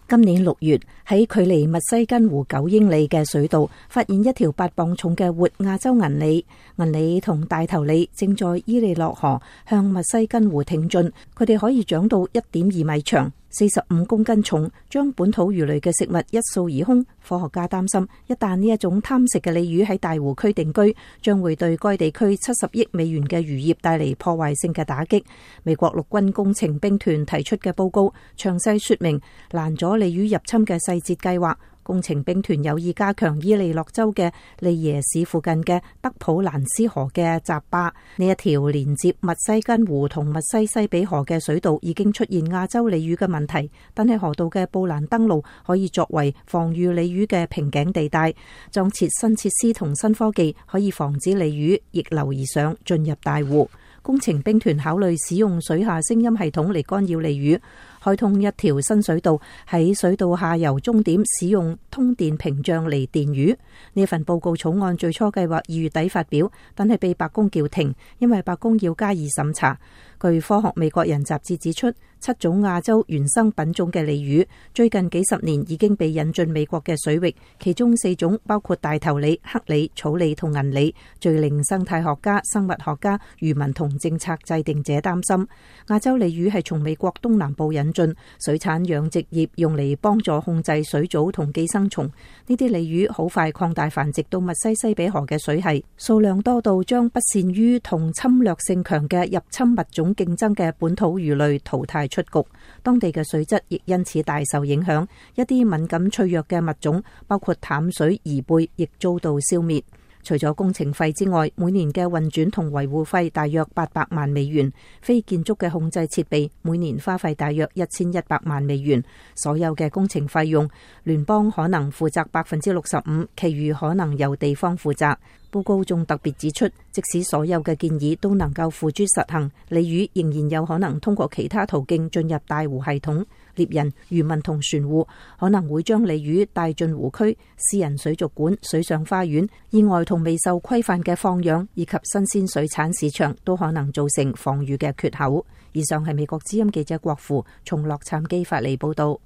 今年6月，喺距離密西根湖9英里嘅水道發現一條8磅重嘅活亞洲銀鯉。銀鯉同大頭鯉正在伊利諾河向密西根湖挺進，佢哋可以長到1.2米長，45公斤重，將本土魚類嘅食物一掃而空。科學家擔心，一旦呢一種貪食嘅鯉魚喺大湖區定居，將會對該地區70億美元嘅漁業帶嚟破壞性嘅打擊。美國陸軍工程兵團提出嘅報告詳細說明攔阻鯉魚入侵嘅細節計劃。工程兵團有意加強伊利諾州嘅利耶市附近嘅德普蘭斯河嘅閘壩。呢一條連接密西根湖同密西西比河嘅水道已經出現亞洲鯉魚嘅問題，但係河道嘅布蘭登路可以作為防禦鯉魚嘅瓶頸地帶，裝設新設施同新科技可以防止鯉魚逆流而上進入大湖。工程兵團考慮使用水下聲音系統嚟干擾鯉魚，開通一條新水道，喺水道下游終點使用通電屏障嚟電魚。呢份報告草案最初計劃2月底發表，但係被白宮叫停，因為白宮要加以審查。據科學美國人雜誌指出，7種亞洲原生品種嘅鯉魚最近幾十年已經被引進美國嘅水域，其中4種包括大頭鯉、黑鯉、草鯉同銀鯉，最令生態學家、生物學家、漁民同政策制定者擔心。亞洲鯉魚係從美國東南部引進，水產養殖業用嚟幫助控制水藻同寄生蟲。呢啲鯉魚好快擴大繁殖到密西西比河嘅水系，數量多到將不善於同侵略性強嘅入侵物種競爭嘅本土魚類淘汰出局，當地嘅水質亦因此大受影響。一啲敏感脆弱嘅物種，包括淡水貽貝，亦遭到消滅。除咗工程費之外，每年嘅運轉同維護費大約800萬美元，非建築嘅控制設備每年花費大約1100萬美元。所有嘅工程費用，聯邦可能負責65%，其餘可能由地方負責。報告仲特別指出，即使所有嘅建議都能夠付諸實行，鯉魚仍然有可能通過其他途徑進入大湖系統。獵人、漁民同船戶可能會將鯉魚帶進湖區、私人水族館、水上花園，意外同未受規範嘅放養以及新鮮水產市場都可能造成防禦嘅缺口。以上係美國之音記者郭芙從洛杉磯發嚟報道。